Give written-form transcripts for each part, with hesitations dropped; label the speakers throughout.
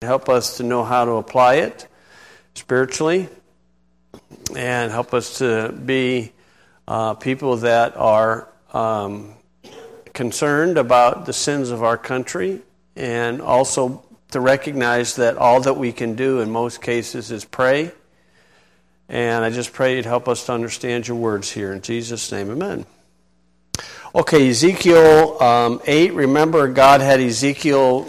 Speaker 1: Help us to know how to apply it spiritually, and help us to be people that are concerned about the sins of our country, and also to recognize that all that we can do in most cases is pray. And I just pray you'd help us to understand your words here. In Jesus' name, amen. Okay, Ezekiel 8. Remember, God had Ezekiel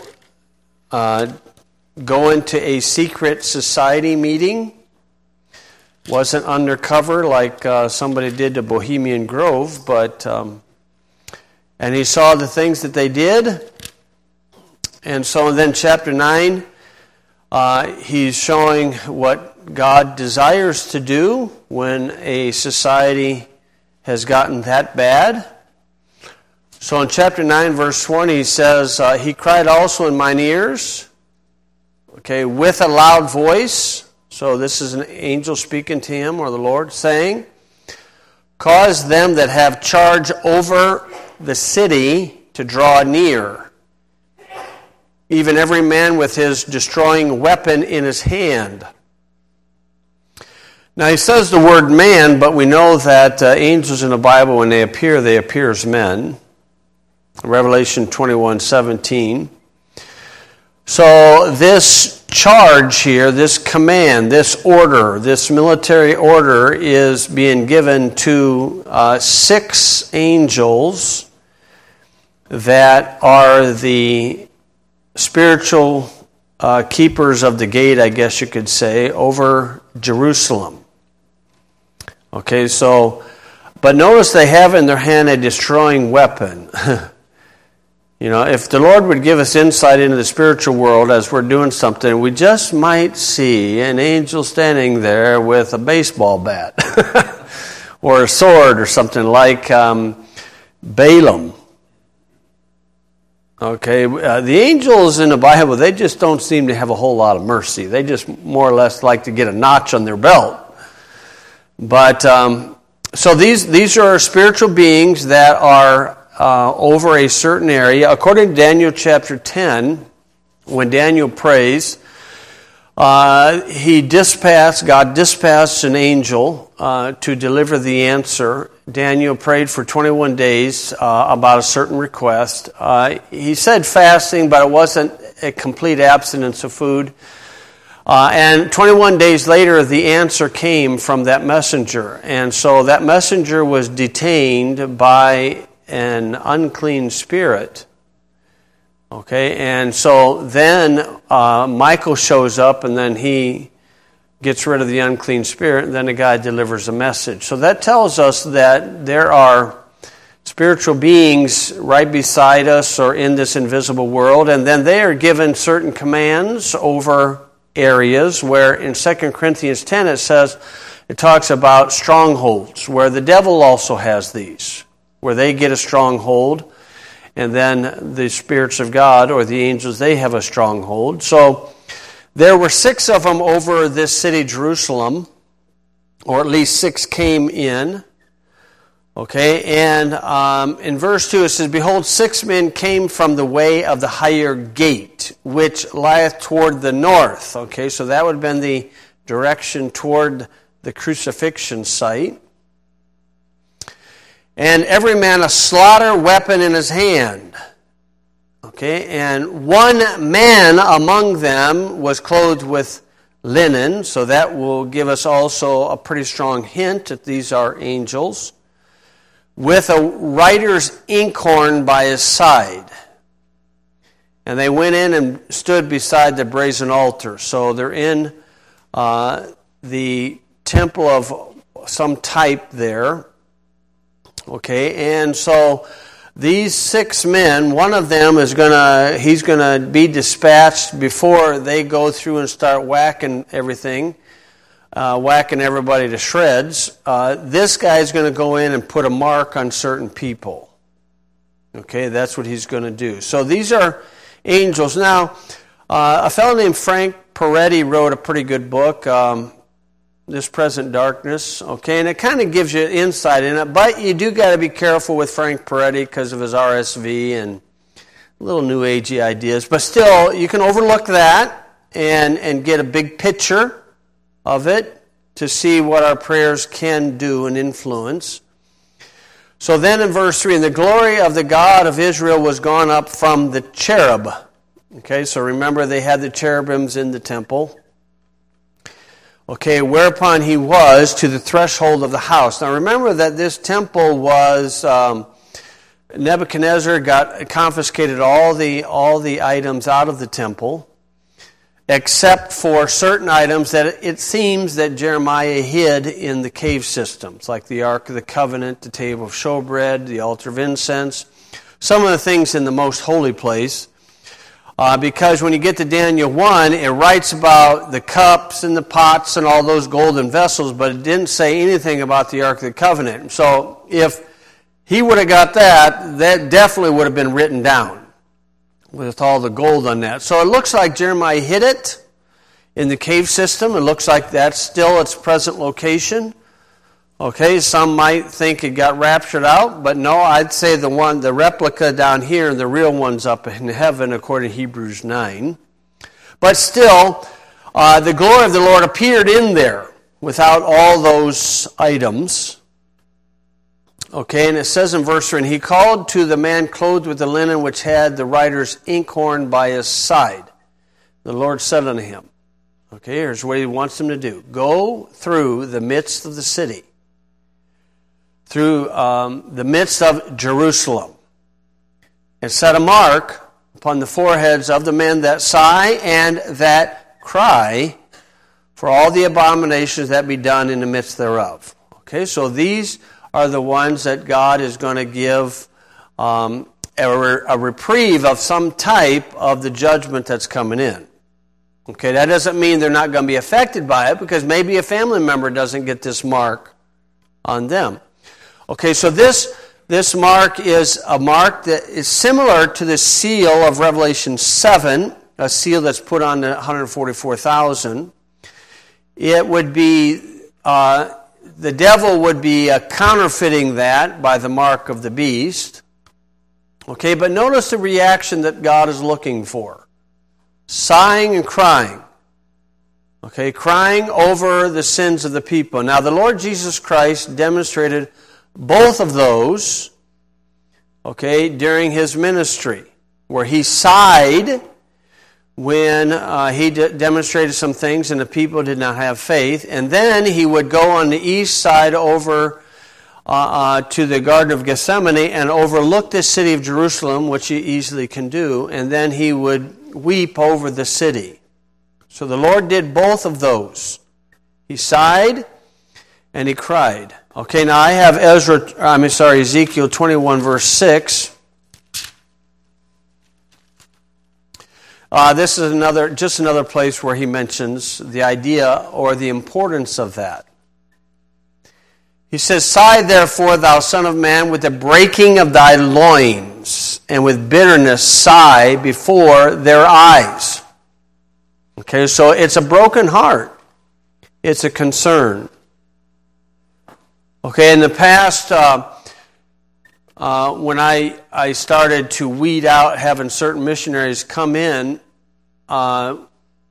Speaker 1: go into a secret society meeting. Wasn't undercover like somebody did to Bohemian Grove, but and he saw the things that they did. And so then chapter 9, he's showing what God desires to do when a society has gotten that bad. So in chapter 9, verse 20, he says, he cried also in mine ears, okay, with a loud voice. So this is an angel speaking to him, or the Lord, saying, cause them that have charge over the city to draw near, even every man with his destroying weapon in his hand. Now he says the word man, but we know that angels in the Bible, when they appear as men. Revelation 21:17. So this charge here, this command, this order, this military order is being given to 6 angels that are the spiritual keepers of the gate, I guess you could say, over Jerusalem. Okay, so, but notice they have in their hand a destroying weapon. You know, if the Lord would give us insight into the spiritual world as we're doing something, we just might see an angel standing there with a baseball bat or a sword or something like Balaam. Okay, the angels in the Bible, they just don't seem to have a whole lot of mercy. They just more or less like to get a notch on their belt. But, so these are spiritual beings that are over a certain area. According to Daniel chapter 10, when Daniel prays, God dispatched an angel to deliver the answer. Daniel prayed for 21 days about a certain request. He said fasting, but it wasn't a complete abstinence of food. And 21 days later, the answer came from that messenger. And so that messenger was detained by an unclean spirit. Okay, and so then Michael shows up, and then he gets rid of the unclean spirit, and then the guy delivers a message. So that tells us that there are spiritual beings right beside us or in this invisible world, and then they are given certain commands over areas where in 2 Corinthians 10 it talks about strongholds, where the devil also has these, where they get a stronghold, and then the spirits of God or the angels, they have a stronghold. So there were 6 of them over this city, Jerusalem, or at least 6 came in. Okay, and in verse 2 it says, behold, 6 men came from the way of the higher gate, which lieth toward the north. Okay, so that would have been the direction toward the crucifixion site. And every man a slaughter weapon in his hand. Okay, and one man among them was clothed with linen, so that will give us also a pretty strong hint that these are angels, with a writer's inkhorn by his side. And they went in and stood beside the brazen altar. So they're in the temple of some type there. Okay, and so these 6 men, one of them he's going to be dispatched before they go through and start whacking everything, whacking everybody to shreds. This guy is going to go in and put a mark on certain people. Okay, that's what he's going to do. So these are angels. Now, a fellow named Frank Peretti wrote a pretty good book, This Present Darkness, okay, and it kind of gives you insight in it, but you do got to be careful with Frank Peretti because of his RSV and little new agey ideas, but still, you can overlook that and get a big picture of it to see what our prayers can do and influence. So then in verse 3, and the glory of the God of Israel was gone up from the cherub. Okay, so remember they had the cherubims in the temple. Okay, whereupon he was to the threshold of the house. Now remember that this temple was, Nebuchadnezzar confiscated all the items out of the temple, except for certain items that it seems that Jeremiah hid in the cave systems, like the Ark of the Covenant, the table of showbread, the altar of incense, some of the things in the most holy place. Because when you get to Daniel 1, it writes about the cups and the pots and all those golden vessels, but it didn't say anything about the Ark of the Covenant. So if he would have got that, that definitely would have been written down with all the gold on that. So it looks like Jeremiah hid it in the cave system. It looks like that's still its present location. Okay, some might think it got raptured out, but no, I'd say the replica down here and the real one's up in heaven according to Hebrews 9. But still, the glory of the Lord appeared in there without all those items. Okay, and it says in verse 3, and he called to the man clothed with the linen which had the writer's inkhorn by his side. The Lord said unto him, okay, here's what he wants him to do. Go through the midst of the city, through the midst of Jerusalem, and set a mark upon the foreheads of the men that sigh and that cry for all the abominations that be done in the midst thereof. Okay, so these are the ones that God is going to give a reprieve of some type of the judgment that's coming in. Okay, that doesn't mean they're not going to be affected by it, because maybe a family member doesn't get this mark on them. Okay, so this mark is a mark that is similar to the seal of Revelation 7, a seal that's put on the 144,000. It would be... the devil would be counterfeiting that by the mark of the beast. Okay, but notice the reaction that God is looking for. Sighing and crying. Okay, crying over the sins of the people. Now, the Lord Jesus Christ demonstrated both of those, okay, during his ministry, where he sighed when he demonstrated some things and the people did not have faith. And then he would go on the east side over to the Garden of Gethsemane and overlook the city of Jerusalem, which he easily can do, and then he would weep over the city. So the Lord did both of those. He sighed and he cried. Okay, now I have Ezekiel 21 verse 6. This is another place where he mentions the idea or the importance of that. He says, sigh therefore, thou son of man, with the breaking of thy loins, and with bitterness sigh before their eyes. Okay, so it's a broken heart. It's a concern. Okay, in the past, when I started to weed out having certain missionaries come in, some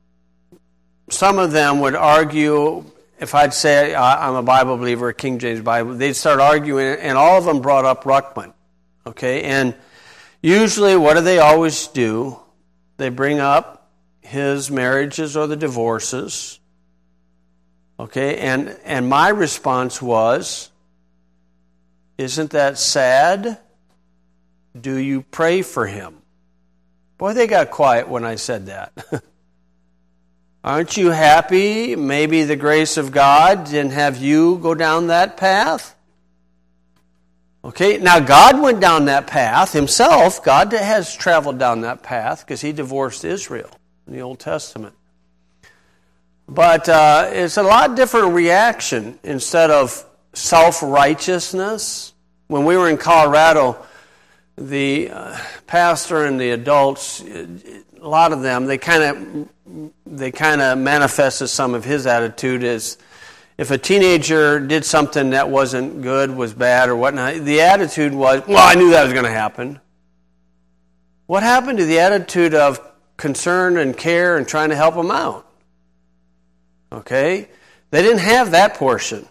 Speaker 1: of them would argue, if I'd say I'm a Bible believer, a King James Bible, they'd start arguing, and all of them brought up Ruckman. Okay, and usually what do they always do? They bring up his marriages or the divorces. Okay, and my response was, isn't that sad? Do you pray for him? Boy, they got quiet when I said that. Aren't you happy? Maybe the grace of God didn't have you go down that path? Okay, now God went down that path himself. God has traveled down that path because he divorced Israel in the Old Testament. But it's a lot different reaction instead of self-righteousness. When we were in Colorado, the pastor and the adults, a lot of them, they kind of manifested some of his attitude as if a teenager did something that wasn't good, was bad or whatnot, the attitude was, well, I knew that was going to happen. What happened to the attitude of concern and care and trying to help them out. Okay? They didn't have that portion.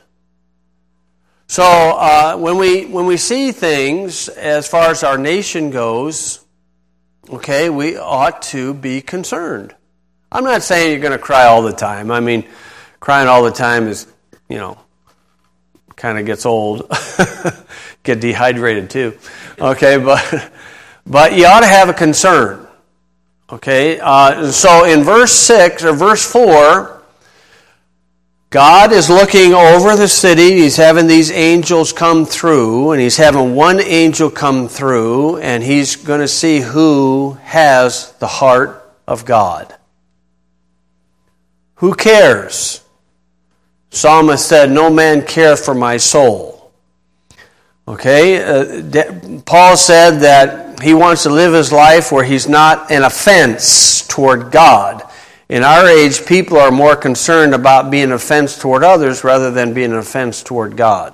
Speaker 1: So when we see things as far as our nation goes, okay, we ought to be concerned. I'm not saying you're going to cry all the time. I mean, crying all the time is, kind of gets old. Get dehydrated too. Okay, but you ought to have a concern. Okay, so in verse 6 or verse 4, God is looking over the city. He's having these angels come through, and he's having one angel come through, and he's going to see who has the heart of God. Who cares? Psalmist said, "No man careth for my soul." Okay, Paul said that he wants to live his life where he's not an offense toward God. In our age, people are more concerned about being an offense toward others rather than being an offense toward God.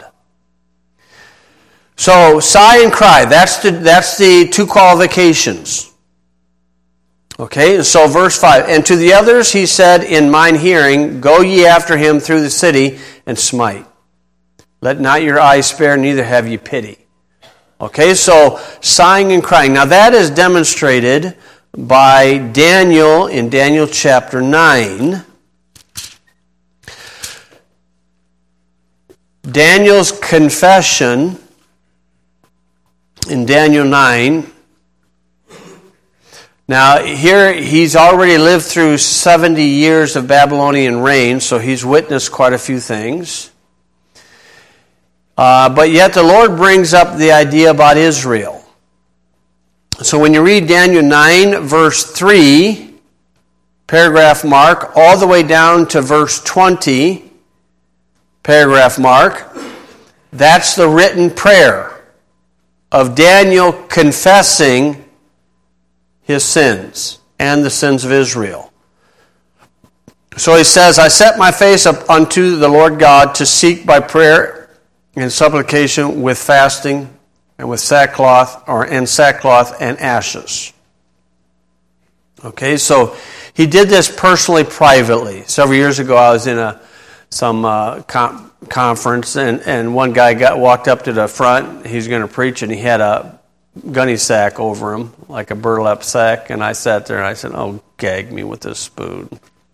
Speaker 1: So, sigh and cry. That's the two qualifications. Okay, so verse 5. And to the others he said, in mine hearing, go ye after him through the city and smite. Let not your eyes spare, neither have ye pity. Okay, so sighing and crying. Now that is demonstrated by Daniel in Daniel chapter 9. Daniel's confession in Daniel 9. Now here he's already lived through 70 years of Babylonian reign, so he's witnessed quite a few things. But yet the Lord brings up the idea about Israel. So when you read Daniel 9, verse 3, paragraph mark, all the way down to verse 20, paragraph mark, that's the written prayer of Daniel confessing his sins and the sins of Israel. So he says, I set my face up unto the Lord God to seek by prayer and supplication with fasting and with sackcloth and ashes. Okay, so he did this personally, privately. Several years ago, I was in some conference, and one guy walked up to the front. He's going to preach, and he had a gunny sack over him, like a burlap sack. And I sat there, and I said, "Oh, gag me with this spoon."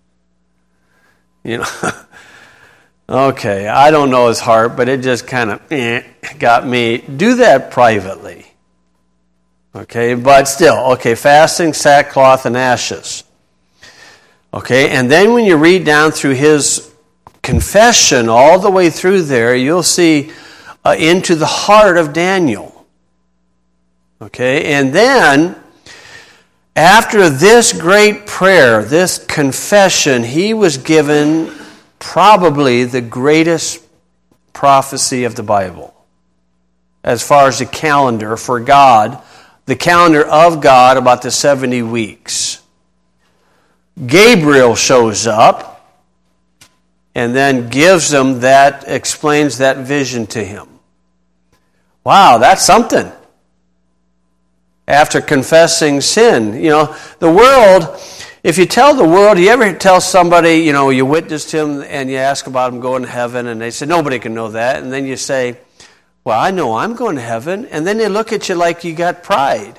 Speaker 1: Okay, I don't know his heart, but it just kind of got me. Do that privately. Okay, but still, fasting, sackcloth, and ashes. Okay, and then when you read down through his confession, all the way through there, you'll see into the heart of Daniel. Okay, and then after this great prayer, this confession, he was given probably the greatest prophecy of the Bible as far as the calendar for God, the calendar of God about the 70 weeks. Gabriel shows up and then gives him that, explains that vision to him. Wow, that's something. After confessing sin, the world, if you tell the world, you ever tell somebody, you witnessed him and you ask about him going to heaven, and they say, nobody can know that. And then you say, well, I know I'm going to heaven. And then they look at you like you got pride.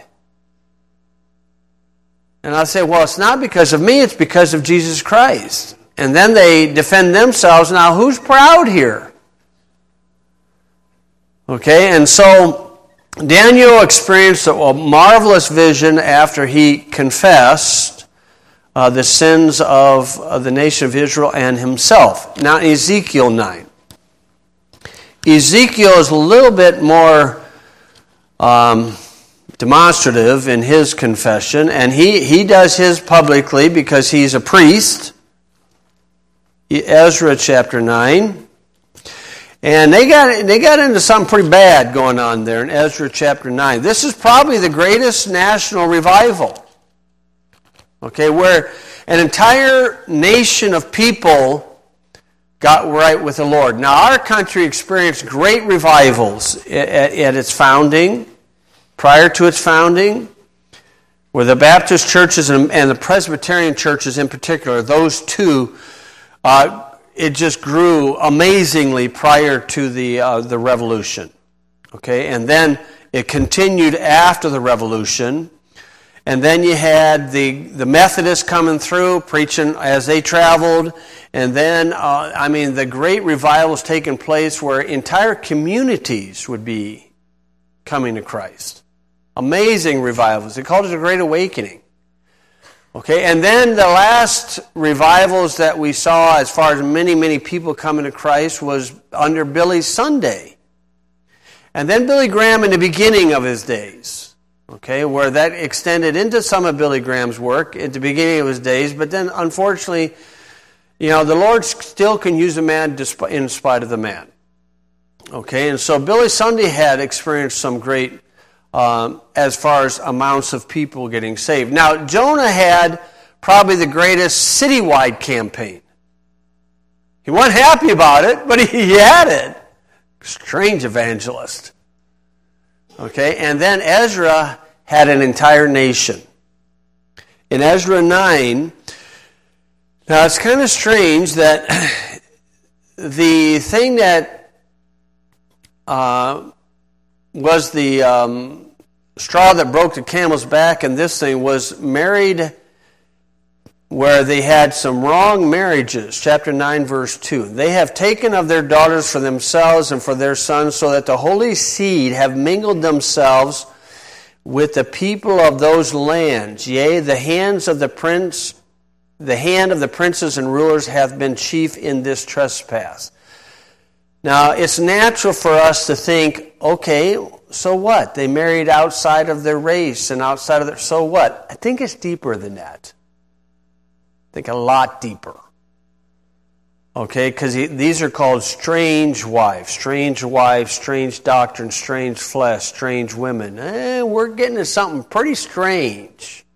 Speaker 1: And I say, well, it's not because of me, it's because of Jesus Christ. And then they defend themselves. Now, who's proud here? Okay, and so Daniel experienced a marvelous vision after he confessed the sins of the nation of Israel and himself. Now, Ezekiel 9. Ezekiel is a little bit more demonstrative in his confession, and he does his publicly because he's a priest. Ezra chapter 9. And they got into something pretty bad going on there in Ezra chapter 9. This is probably the greatest national revival. Okay, where an entire nation of people got right with the Lord. Now, our country experienced great revivals at its founding, prior to its founding. where the Baptist churches and the Presbyterian churches in particular, those two, it just grew amazingly prior to the Revolution. Okay, and then it continued after the Revolution. And then you had the Methodists coming through, preaching as they traveled. And then, the great revivals taking place where entire communities would be coming to Christ. Amazing revivals. They called it the Great Awakening. Okay, and then the last revivals that we saw as far as many, many people coming to Christ was under Billy Sunday. And then Billy Graham in the beginning of his days. Okay, where that extended into some of Billy Graham's work at the beginning of his days, but then unfortunately, the Lord still can use a man in spite of the man. Okay, and so Billy Sunday had experienced some great, as far as amounts of people getting saved. Now, Jonah had probably the greatest citywide campaign. He wasn't happy about it, but he had it. Strange evangelist. Okay, and then Ezra had an entire nation. In Ezra 9, now it's kind of strange that the thing that was the straw that broke the camel's back in this thing was married where they had some wrong marriages. Chapter 9, verse 2. They have taken of their daughters for themselves and for their sons, so that the holy seed have mingled themselves with the people of those lands. Yea, the hand of the princes and rulers hath been chief in this trespass. Now, it's natural for us to think, okay, so what? They married outside of their race and outside of their... So what? I think it's deeper than that. I think a lot deeper. Okay, because these are called strange wives, strange doctrine, strange flesh, strange women. We're getting to something pretty strange.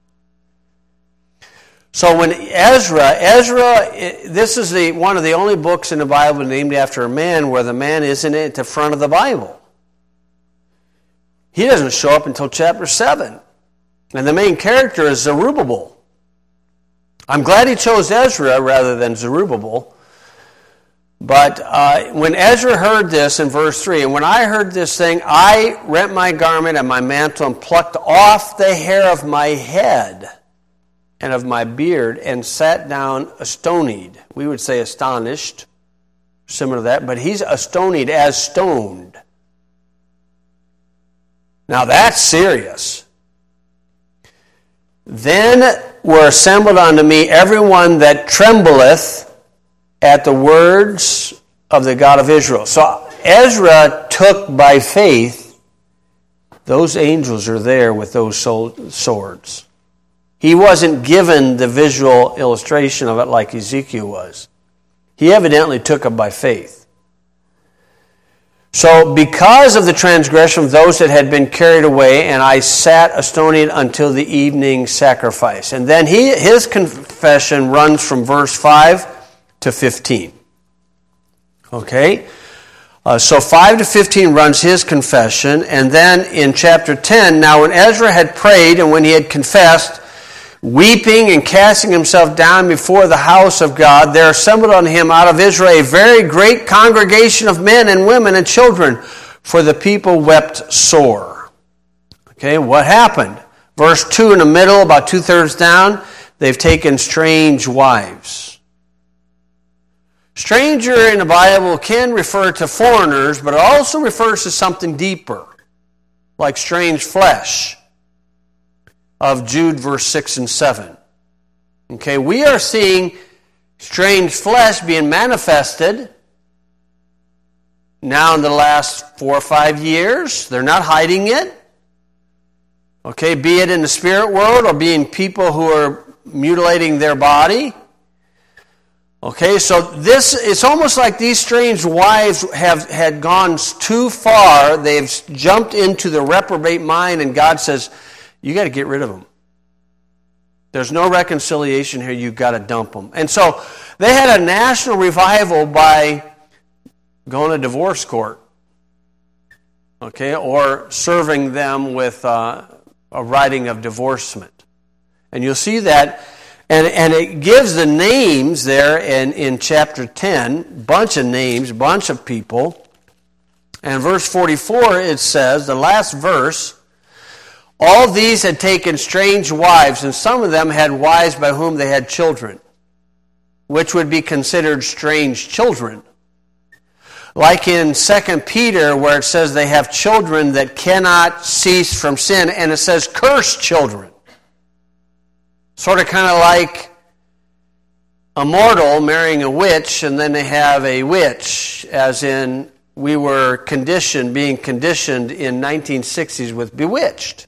Speaker 1: So when Ezra, this is one of the only books in the Bible named after a man where the man isn't at the front of the Bible. He doesn't show up until chapter 7. And the main character is Zerubbabel. I'm glad he chose Ezra rather than Zerubbabel. But when Ezra heard this in verse 3, and when I heard this thing, I rent my garment and my mantle and plucked off the hair of my head and of my beard and sat down astonied. We would say astonished, similar to that, but he's astonied as stoned. Now that's serious. Then were assembled unto me everyone that trembleth at the words of the God of Israel. So Ezra took by faith, those angels are there with those swords. He wasn't given the visual illustration of it like Ezekiel was. He evidently took it by faith. So because of the transgression of those that had been carried away, and I sat astonied until the evening sacrifice. And then his confession runs from verse 5 to 15. Okay? So 5 to 15 runs his confession. And then in chapter 10, now when Ezra had prayed and when he had confessed, weeping and casting himself down before the house of God, there assembled unto him out of Israel a very great congregation of men and women and children, for the people wept sore. Okay, what happened? Verse 2 in the middle, about 2/3 down, they've taken strange wives. Stranger in the Bible can refer to foreigners, but it also refers to something deeper, like strange flesh. Of Jude verse 6 and 7. Okay, we are seeing strange flesh being manifested now in the last 4 or 5 years. They're not hiding it. Okay, be it in the spirit world or being people who are mutilating their body. Okay, so it's almost like these strange wives had gone too far. They've jumped into the reprobate mind, and God says, you got to get rid of them. There's no reconciliation here. You've got to dump them. And so they had a national revival by going to divorce court, okay, or serving them with a writing of divorcement. And you'll see that, and it gives the names there in chapter 10, bunch of names, bunch of people. And verse 44, it says, the last verse, all these had taken strange wives, and some of them had wives by whom they had children, which would be considered strange children. Like in 2 Peter, where it says they have children that cannot cease from sin, and it says cursed children. Sort of kind of like a mortal marrying a witch, and then they have a witch, as in we were being conditioned in 1960s with Bewitched.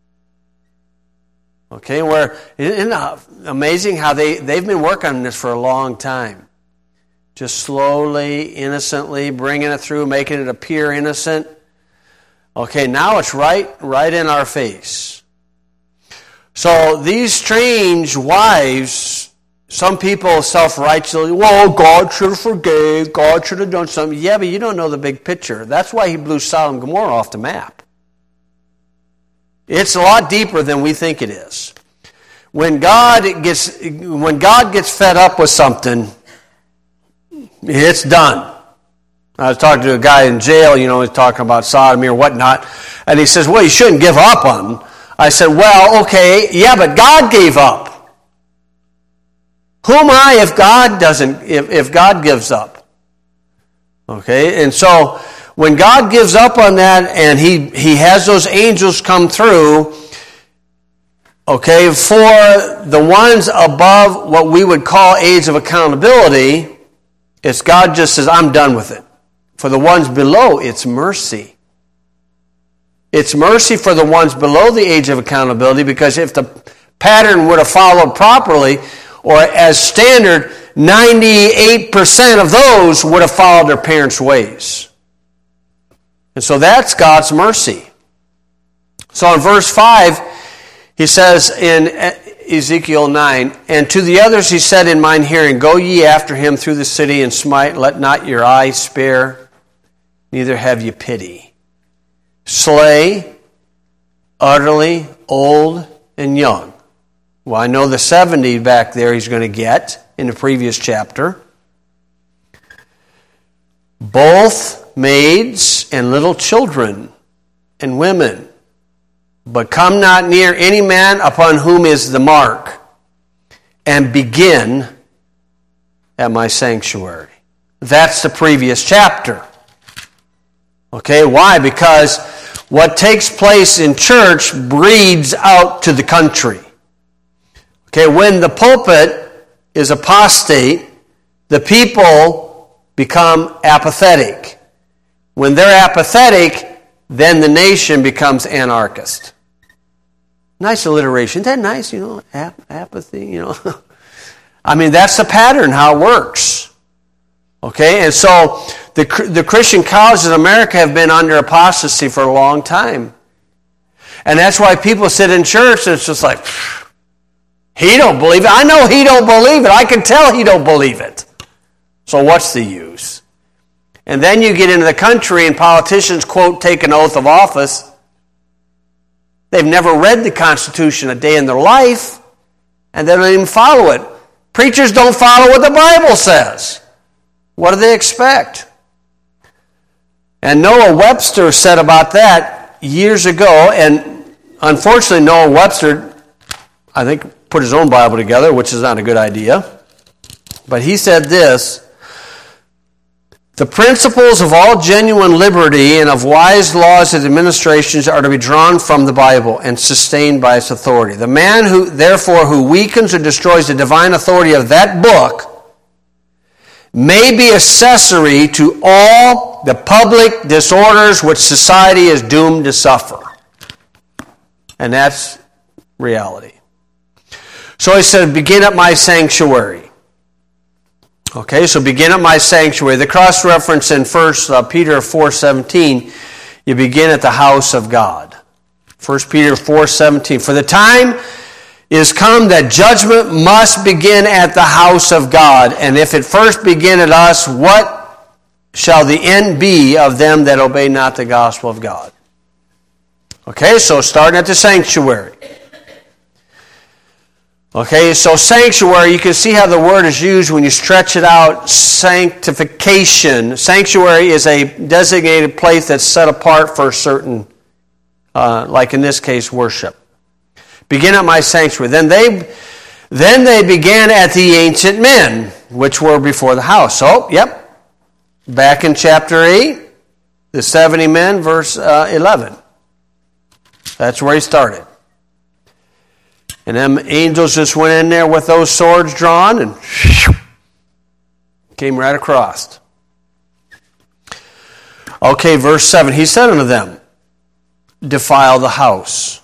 Speaker 1: Okay, isn't it amazing how they've been working on this for a long time? Just slowly, innocently, bringing it through, making it appear innocent. Okay, now it's right in our face. So these strange wives, some people self-righteously, well, God should have forgave, God should have done something. Yeah, but you don't know the big picture. That's why he blew Sodom and Gomorrah off the map. It's a lot deeper than we think it is. When God gets fed up with something, it's done. I was talking to a guy in jail, he's talking about sodomy or whatnot, and he says, well, you shouldn't give up on them. I said, well, okay, yeah, but God gave up. Who am I if God gives up? Okay, and so when God gives up on that and he has those angels come through, okay, for the ones above what we would call age of accountability, it's God just says, I'm done with it. For the ones below, it's mercy. It's mercy for the ones below the age of accountability, because if the pattern would have followed properly, or as standard, 98% of those would have followed their parents' ways. And so that's God's mercy. So in verse 5, he says in Ezekiel 9, and to the others he said in mine hearing, go ye after him through the city and smite, let not your eye spare, neither have ye pity. Slay, utterly, old and young. Well, I know the 70 back there he's going to get in the previous chapter. Both maids and little children and women. But come not near any man upon whom is the mark, and begin at my sanctuary. That's the previous chapter. Okay, why? Because what takes place in church breeds out to the country. Okay, when the pulpit is apostate, the people become apathetic. When they're apathetic, then the nation becomes anarchist. Nice alliteration. Isn't that nice, apathy, I mean, that's the pattern, how it works. Okay, and so the Christian colleges in America have been under apostasy for a long time. And that's why people sit in church and it's just like, he don't believe it. I know he don't believe it. I can tell he don't believe it. So what's the use? And then you get into the country and politicians, quote, take an oath of office. They've never read the Constitution a day in their life, and they don't even follow it. Preachers don't follow what the Bible says. What do they expect? And Noah Webster said about that years ago, and unfortunately Noah Webster, I think, put his own Bible together, which is not a good idea. But he said this, the principles of all genuine liberty and of wise laws and administrations are to be drawn from the Bible and sustained by its authority. The man who weakens or destroys the divine authority of that book may be accessory to all the public disorders which society is doomed to suffer. And that's reality. So he said, begin at my sanctuary. Okay, so begin at my sanctuary. The cross-reference in 1 Peter 4:17, you begin at the house of God. 1 Peter 4:17, for the time is come that judgment must begin at the house of God. And if it first begin at us, what shall the end be of them that obey not the gospel of God? Okay, so starting at the sanctuary. Okay, so sanctuary, you can see how the word is used when you stretch it out. Sanctification. Sanctuary is a designated place that's set apart for a certain, like in this case, worship. Begin at my sanctuary. Then they began at the ancient men, which were before the house. So, yep, back in chapter 8, the 70 men, verse 11. That's where he started. And them angels just went in there with those swords drawn and came right across. Okay, verse 7. He said unto them, defile the house.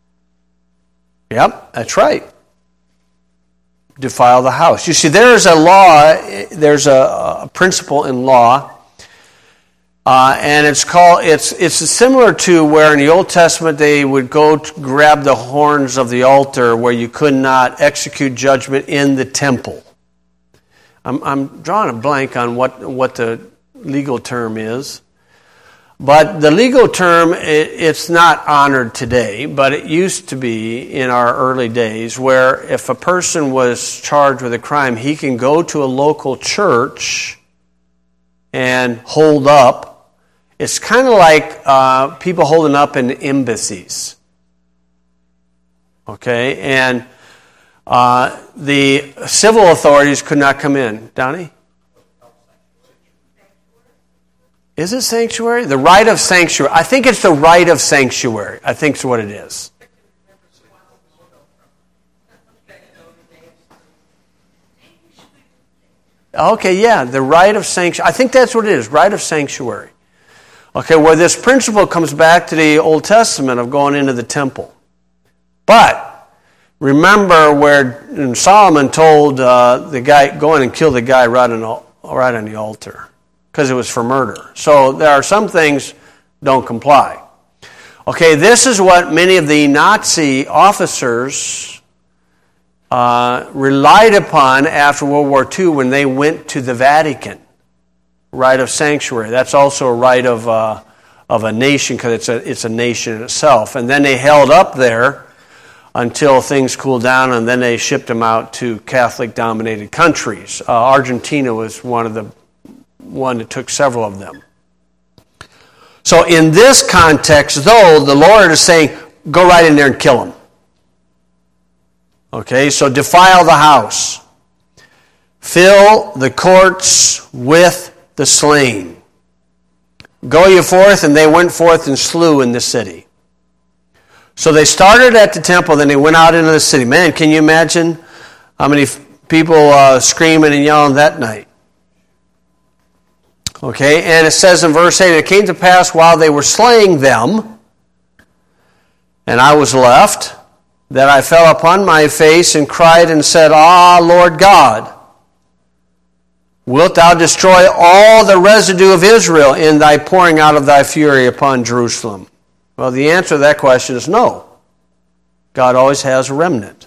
Speaker 1: Yep, that's right. Defile the house. You see, there's a law, there's a principle in law, and it's similar to where in the Old Testament they would go to grab the horns of the altar where you could not execute judgment in the temple. I'm drawing a blank on what the legal term is. But the legal term, it's not honored today, but it used to be in our early days where if a person was charged with a crime, he can go to a local church and hold up. It's kind of like people holding up in embassies. Okay, and the civil authorities could not come in. Donnie? Is it sanctuary? The right of sanctuary. I think it's the right of sanctuary. I think it's what it is. Okay, yeah, the right of sanctuary. I think that's what it is, right of sanctuary. Okay, where this principle comes back to the Old Testament of going into the temple. But remember where Solomon told the guy, go in and kill the guy right on the altar. Because it was for murder. So there are some things don't comply. Okay, this is what many of the Nazi officers relied upon after World War II when they went to the Vatican. Right of sanctuary. That's also a right of a nation because it's a nation in itself. And then they held up there until things cooled down, and then they shipped them out to Catholic-dominated countries. Argentina was one that took several of them. So in this context, though, the Lord is saying, go right in there and kill them. Okay, so defile the house. Fill the courts with the slain. Go ye forth, and they went forth and slew in the city. So they started at the temple, then they went out into the city. Man, can you imagine how many people screaming and yelling that night? Okay, and it says in verse 8, it came to pass while they were slaying them, and I was left, that I fell upon my face and cried and said, Ah, Lord God, wilt thou destroy all the residue of Israel in thy pouring out of thy fury upon Jerusalem? Well, the answer to that question is no. God always has a remnant.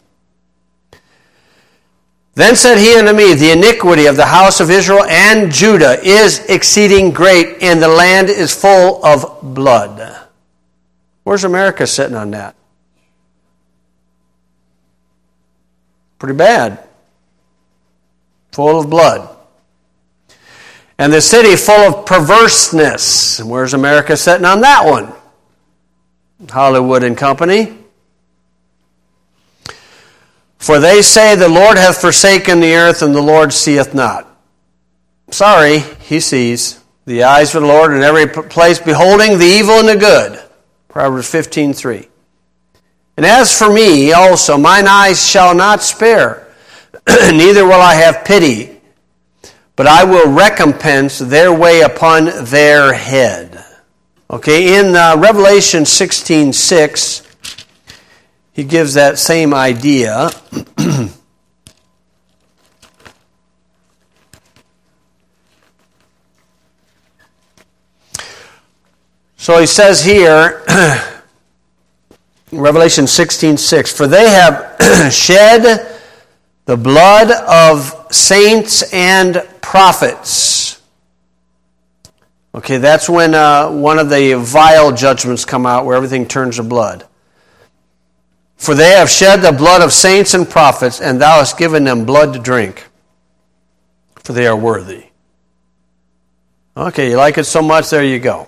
Speaker 1: Then said he unto me, the iniquity of the house of Israel and Judah is exceeding great, and the land is full of blood. Where's America sitting on that? Pretty bad. Full of blood. And the city full of perverseness. And where's America sitting on that one? Hollywood and Company. For they say the Lord hath forsaken the earth, and the Lord seeth not. Sorry, he sees. The eyes of the Lord in every place, beholding the evil and the good. Proverbs 15:3. And as for me also, mine eyes shall not spare, neither will I have pity, but I will recompense their way upon their head. Okay, in Revelation 16:6, he gives that same idea. So he says here, Revelation 16:6, for they have shed the blood of saints and prophets. Okay, that's when one of the vial judgments come out where everything turns to blood. For they have shed the blood of saints and prophets, and thou hast given them blood to drink, for they are worthy. Okay, you like it so much, there you go.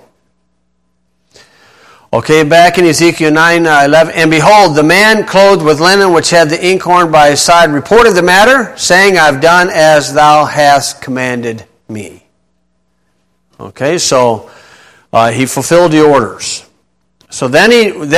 Speaker 1: Okay, back in Ezekiel 9:11, and behold, the man clothed with linen, which had the inkhorn by his side, reported the matter, saying, I've done as thou hast commanded me. Okay, so he fulfilled the orders. So then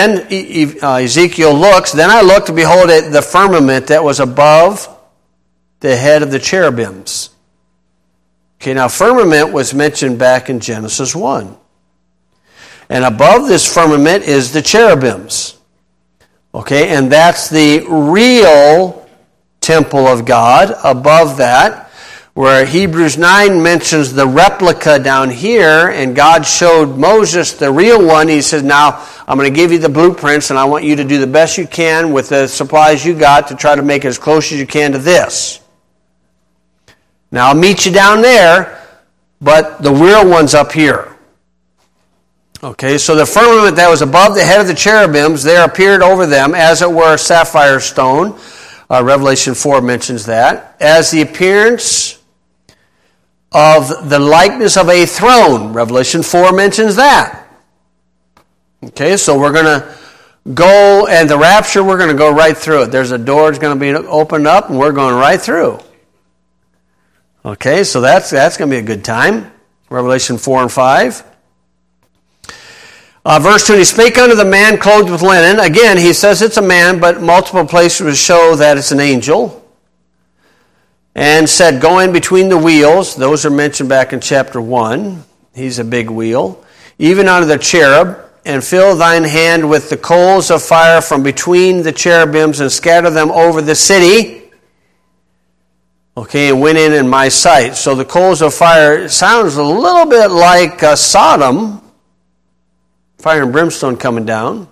Speaker 1: Ezekiel looks, then I looked, and behold, at the firmament that was above the head of the cherubims. Okay, now firmament was mentioned back in Genesis 1. And above this firmament is the cherubims. Okay, and that's the real temple of God above that, where Hebrews 9 mentions the replica down here, and God showed Moses the real one. He says, now I'm going to give you the blueprints, and I want you to do the best you can with the supplies you got to try to make it as close as you can to this. Now I'll meet you down there, but the real one's up here. Okay, so the firmament that was above the head of the cherubims, there appeared over them, as it were, sapphire stone. Revelation 4 mentions that. As the appearance of the likeness of a throne. Revelation 4 mentions that. Okay, so we're going to go, and the rapture, we're going to go right through it. There's a door that's going to be opened up, and we're going right through. Okay, so that's going to be a good time. Revelation 4 and 5. Verse 2, he spake unto the man clothed with linen. Again, he says it's a man, but multiple places show that it's an angel. And said, go in between the wheels. Those are mentioned back in chapter 1. He's a big wheel. Even unto the cherub, and fill thine hand with the coals of fire from between the cherubims, and scatter them over the city. Okay, and went in my sight. So the coals of fire sounds a little bit like Sodom. Fire and brimstone coming down.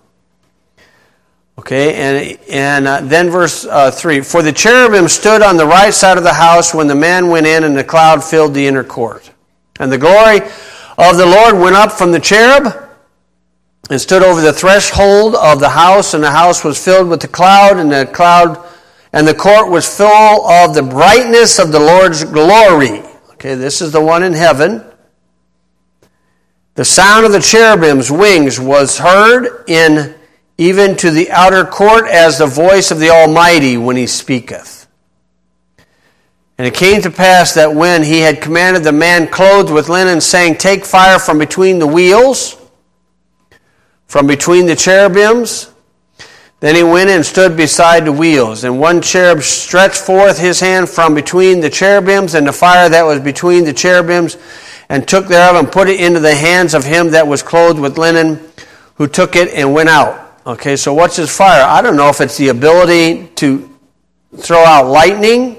Speaker 1: Okay, and then verse 3. For the cherubim stood on the right side of the house when the man went in, and the cloud filled the inner court. And the glory of the Lord went up from the cherub, and stood over the threshold of the house, and the house was filled with the cloud, and the court was full of the brightness of the Lord's glory. Okay, this is the one in heaven. The sound of the cherubim's wings was heard even to the outer court, as the voice of the Almighty when he speaketh. And it came to pass that when he had commanded the man clothed with linen, saying, take fire from between the wheels, from between the cherubims, then he went and stood beside the wheels. And one cherub stretched forth his hand from between the cherubims, and the fire that was between the cherubims, and took thereof and put it into the hands of him that was clothed with linen, who took it and went out. Okay, so what's his fire? I don't know if it's the ability to throw out lightning.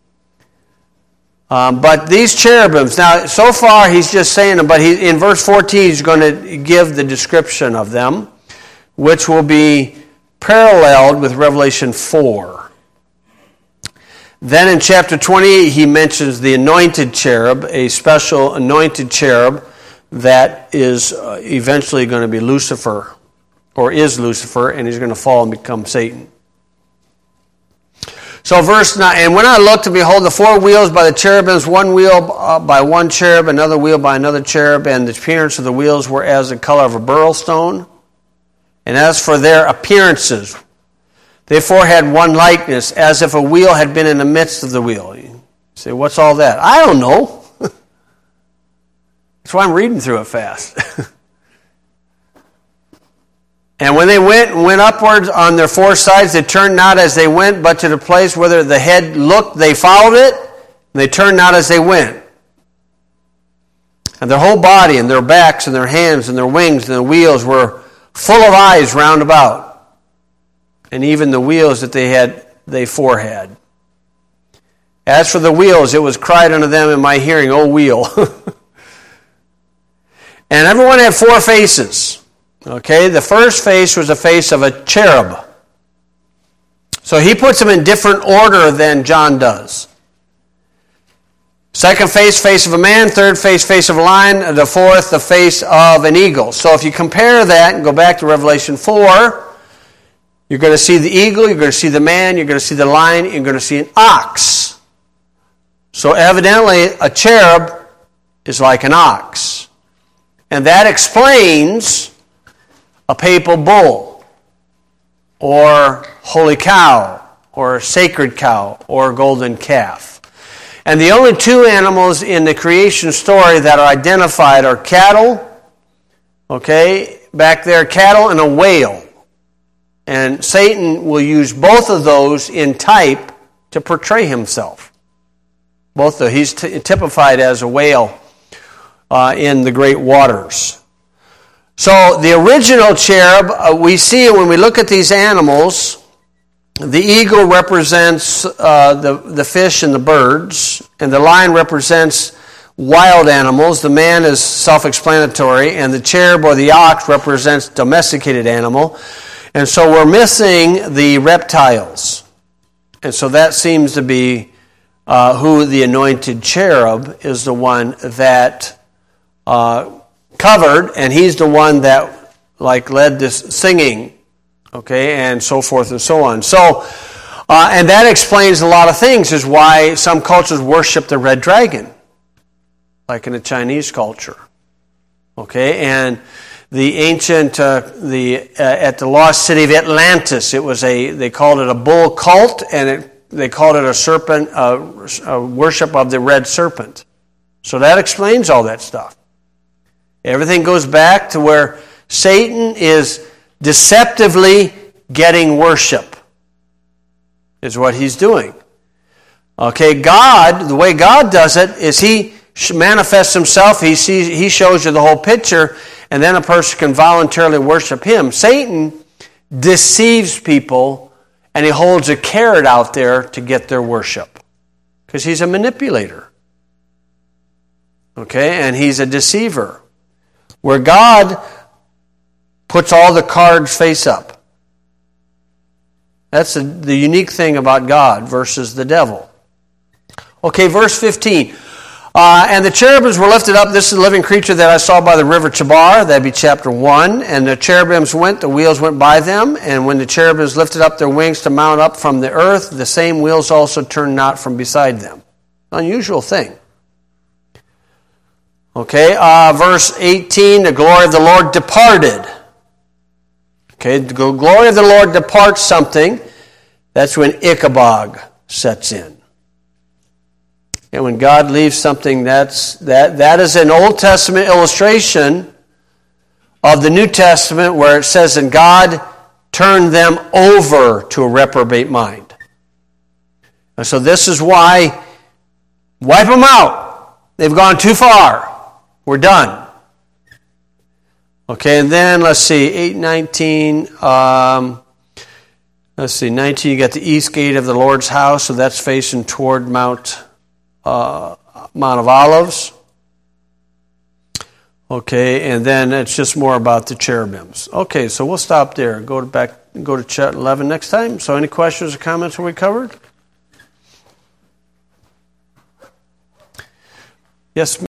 Speaker 1: But these cherubims, now so far he's just saying them, but in verse 14 he's going to give the description of them, which will be paralleled with Revelation 4. Then in chapter 28, he mentions the anointed cherub, a special anointed cherub that is eventually going to be Lucifer, or is Lucifer, and he's going to fall and become Satan. So verse 9, and when I looked, and behold, the four wheels by the cherubims, one wheel by one cherub, another wheel by another cherub, and the appearance of the wheels were as the color of a beryl stone. And as for their appearances, they four had one likeness, as if a wheel had been in the midst of the wheel. You say, what's all that? I don't know. That's why I'm reading through it fast. And when they went upwards on their four sides, they turned not as they went, but to the place whither the head looked, they followed it, and they turned not as they went. And their whole body, and their backs, and their hands, and their wings, and their wheels were full of eyes round about. And even the wheels that they four had. As for the wheels, it was cried unto them in my hearing, O wheel. And everyone had four faces. Okay, the first face was the face of a cherub. So he puts them in different order than John does. Second face, face of a man. Third face, face of a lion. The fourth, the face of an eagle. So if you compare that and go back to Revelation 4, You're going to see the eagle, you're going to see the man, you're going to see the lion, you're going to see an ox. So evidently, a cherub is like an ox. And that explains a papal bull, or holy cow, or sacred cow, or golden calf. And the only two animals in the creation story that are identified are cattle, okay, back there, cattle and a whale. And Satan will use both of those in type to portray himself. Both of he's typified as a whale in the great waters. So the original cherub, we see when we look at these animals, the eagle represents the fish and the birds, and the lion represents wild animals. The man is self-explanatory, and the cherub or the ox represents domesticated animal. And so we're missing the reptiles. And so that seems to be who the anointed cherub is, the one that covered, and he's the one that led this singing, okay, and so forth and so on. So, and that explains a lot of things, is why some cultures worship the red dragon, like in the Chinese culture, okay, and the ancient, at the lost city of Atlantis, they called it a bull cult, and they called it a serpent, a worship of the red serpent. So that explains all that stuff. Everything goes back to where Satan is deceptively getting worship, is what he's doing. Okay, God, the way God does it is he manifests himself, he shows you the whole picture, and then a person can voluntarily worship him. Satan deceives people, and he holds a carrot out there to get their worship, because he's a manipulator. Okay, and he's a deceiver. Where God puts all the cards face up. That's the unique thing about God versus the devil. Okay, verse 15. And the cherubims were lifted up. This is the living creature that I saw by the river Chabar. That'd be chapter 1. And the cherubims went, the wheels went by them. And when the cherubims lifted up their wings to mount up from the earth, the same wheels also turned not from beside them. Unusual thing. Okay, verse 18, the glory of the Lord departed. Okay, the glory of the Lord departs something. That's when Ichabod sets in. And when God leaves something, that is an Old Testament illustration of the New Testament, where it says, and God turned them over to a reprobate mind. And so this is why, wipe them out. They've gone too far. We're done. Okay, and then let's see, 8:19. Let's see, 19. You got the east gate of the Lord's house, so that's facing toward Mount of Olives. Okay, and then it's just more about the cherubims. Okay, so we'll stop there. Go to chapter 11 next time. So, any questions or comments we covered? Yes, ma'am.